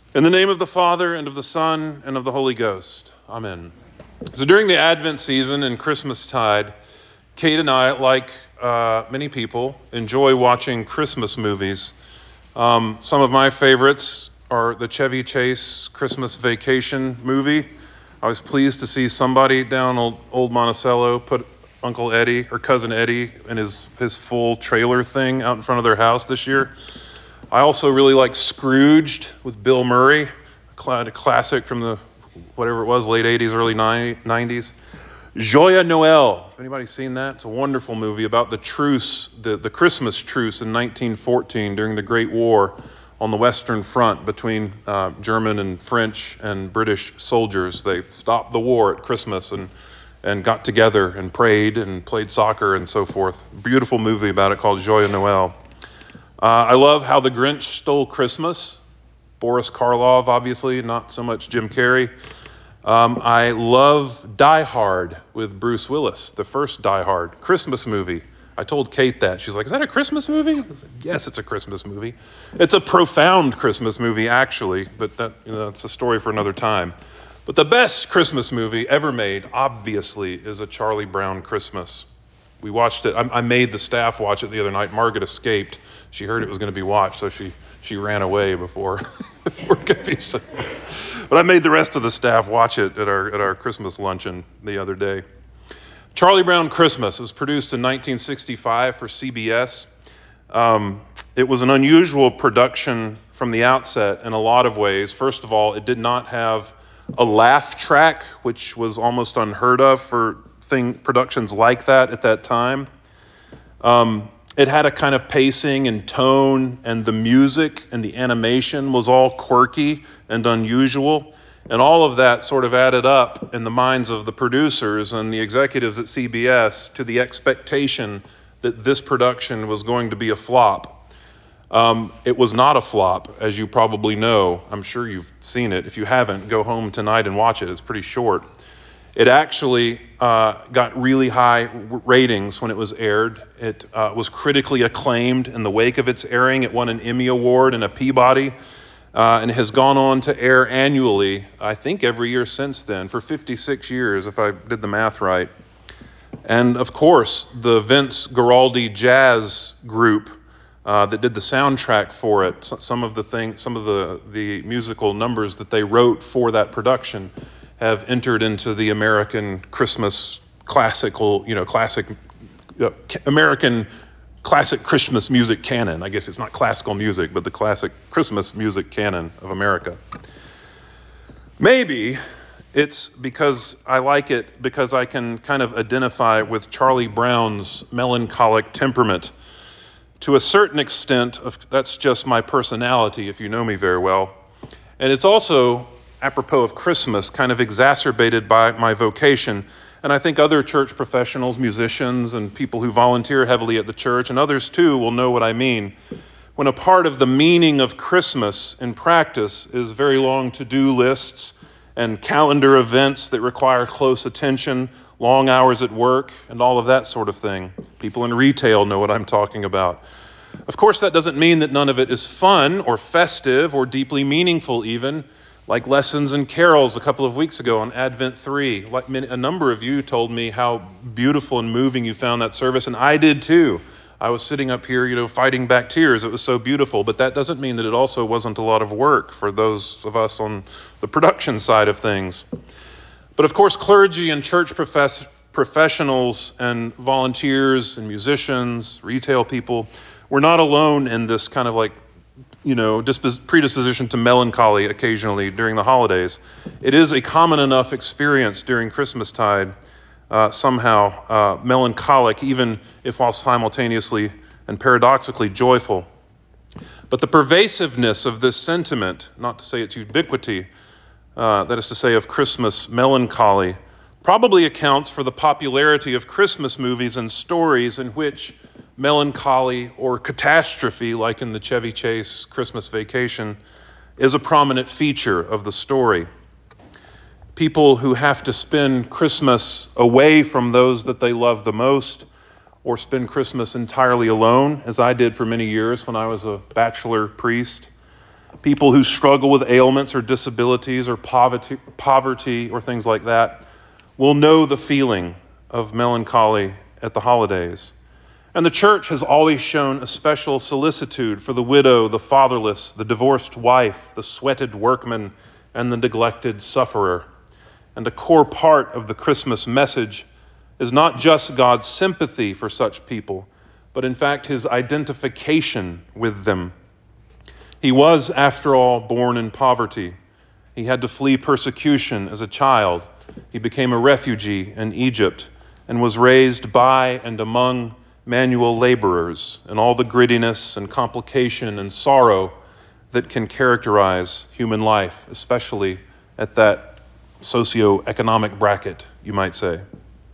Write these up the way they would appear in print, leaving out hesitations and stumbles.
In the name of the Father, and of the Son, and of the Holy Ghost. Amen. So during the Advent season and Christmastide, Kate and I, like many people, enjoy watching Christmas movies. Some of my favorites are the Chevy Chase Christmas Vacation movie. I was pleased to see somebody down Old Monticello put Uncle Eddie, or Cousin Eddie, in his full trailer thing out in front of their house this year. I also really like Scrooged with Bill Murray, a classic from the, whatever it was, late 80s, early 90s. Joyeux Noël, if anybody's seen that, it's a wonderful movie about the truce, the Christmas truce in 1914 during the Great War on the Western Front between German and French and British soldiers. They stopped the war at Christmas and got together and prayed and played soccer and so forth. Beautiful movie about it called Joyeux Noël. I love How the Grinch Stole Christmas. Boris Karloff, obviously, not so much Jim Carrey. I love Die Hard with Bruce Willis, the first Die Hard Christmas movie. I told Kate that. She's like, "Is that a Christmas movie?" I was like, "Yes, it's a Christmas movie. It's a profound Christmas movie, actually, but that's a story for another time." But the best Christmas movie ever made, obviously, is A Charlie Brown Christmas. We watched it. I made the staff watch it the other night. Margaret escaped. She heard it was going to be watched, so she ran away before it could be said. But I made the rest of the staff watch it at our Christmas luncheon the other day. Charlie Brown Christmas was produced in 1965 for CBS. It was an unusual production from the outset in a lot of ways. First of all, it did not have a laugh track, which was almost unheard of for productions like that at that time. It had a kind of pacing and tone, and the music and the animation was all quirky and unusual. And all of that sort of added up in the minds of the producers and the executives at CBS to the expectation that this production was going to be a flop. It was not a flop, as you probably know. I'm sure you've seen it. If you haven't, go home tonight and watch it. It's pretty short. It actually got really high ratings when it was aired. It was critically acclaimed in the wake of its airing. It won an Emmy Award and a Peabody, and has gone on to air annually, I think every year since then, for 56 years, if I did the math right. And of course, the Vince Guaraldi Jazz Group that did the soundtrack for it, some of the musical numbers that they wrote for that production have entered into the American Christmas American classic Christmas music canon. I guess it's not classical music, but the classic Christmas music canon of America. Maybe it's because I like it because I can kind of identify with Charlie Brown's melancholic temperament. To a certain extent, that's just my personality, if you know me very well. And it's also, apropos of Christmas, kind of exacerbated by my vocation. And I think other church professionals, musicians, and people who volunteer heavily at the church, and others too, will know what I mean. When a part of the meaning of Christmas in practice is very long to-do lists and calendar events that require close attention, long hours at work, and all of that sort of thing. People in retail know what I'm talking about. Of course, that doesn't mean that none of it is fun or festive or deeply meaningful even, like lessons and carols a couple of weeks ago on Advent 3. A number of you told me how beautiful and moving you found that service, and I did too. I was sitting up here, fighting back tears. It was so beautiful, but that doesn't mean that it also wasn't a lot of work for those of us on the production side of things. But of course, clergy and church professionals and volunteers and musicians, retail people, we're not alone in this kind of predisposition to melancholy occasionally during the holidays. It is a common enough experience during Christmastide, somehow melancholic, even if while simultaneously and paradoxically joyful. But the pervasiveness of this sentiment, not to say its ubiquity, that is to say of Christmas melancholy, probably accounts for the popularity of Christmas movies and stories in which melancholy or catastrophe, like in the Chevy Chase Christmas Vacation, is a prominent feature of the story. People who have to spend Christmas away from those that they love the most, or spend Christmas entirely alone, as I did for many years when I was a bachelor priest. People who struggle with ailments or disabilities or poverty or things like that will know the feeling of melancholy at the holidays. And the church has always shown a special solicitude for the widow, the fatherless, the divorced wife, the sweated workman, and the neglected sufferer. And a core part of the Christmas message is not just God's sympathy for such people, but in fact his identification with them. He was, after all, born in poverty. He had to flee persecution as a child. He became a refugee in Egypt and was raised by and among manual laborers and all the grittiness and complication and sorrow that can characterize human life, especially at that socioeconomic bracket, you might say.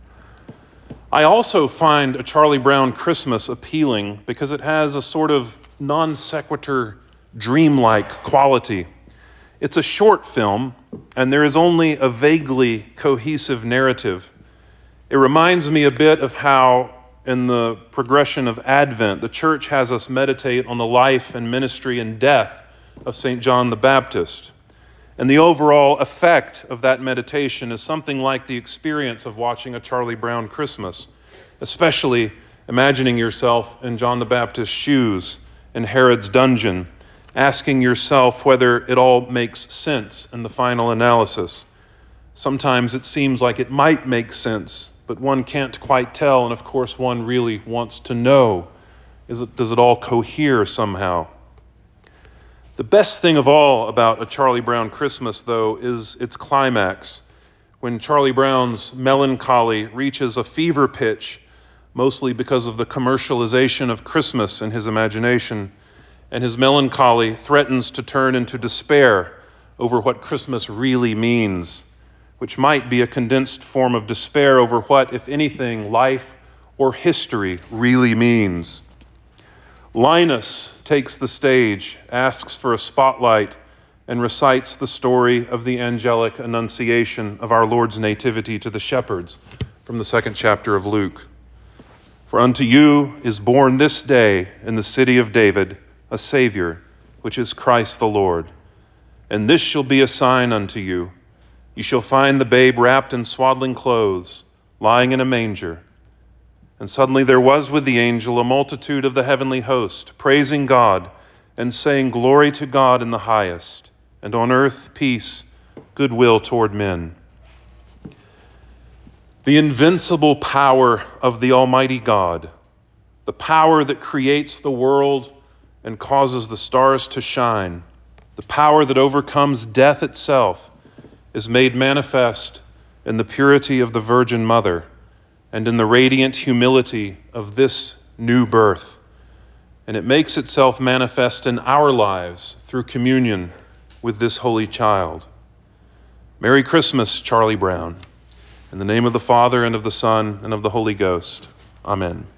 I also find A Charlie Brown Christmas appealing because it has a sort of non sequitur dreamlike quality. It's a short film, and there is only a vaguely cohesive narrative. It reminds me a bit of how, in the progression of Advent, the church has us meditate on the life and ministry and death of St. John the Baptist. And the overall effect of that meditation is something like the experience of watching A Charlie Brown Christmas, especially imagining yourself in John the Baptist's shoes in Herod's dungeon, asking yourself whether it all makes sense in the final analysis. Sometimes it seems like it might make sense, but one can't quite tell, and of course one really wants to know. Does it all cohere somehow? The best thing of all about A Charlie Brown Christmas, though, is its climax, when Charlie Brown's melancholy reaches a fever pitch, mostly because of the commercialization of Christmas in his imagination, and his melancholy threatens to turn into despair over what Christmas really means, which might be a condensed form of despair over what, if anything, life or history really means. Linus takes the stage, asks for a spotlight, and recites the story of the angelic annunciation of our Lord's nativity to the shepherds from the 2nd chapter of Luke. For unto you is born this day in the city of David a Savior, which is Christ the Lord. And this shall be a sign unto you. You shall find the babe wrapped in swaddling clothes, lying in a manger. And suddenly there was with the angel a multitude of the heavenly host, praising God and saying, Glory to God in the highest, and on earth peace, goodwill toward men. The invincible power of the Almighty God, the power that creates the world and causes the stars to shine, the power that overcomes death itself, is made manifest in the purity of the Virgin Mother and in the radiant humility of this new birth. And it makes itself manifest in our lives through communion with this Holy Child. Merry Christmas, Charlie Brown. In the name of the Father, and of the Son, and of the Holy Ghost. Amen.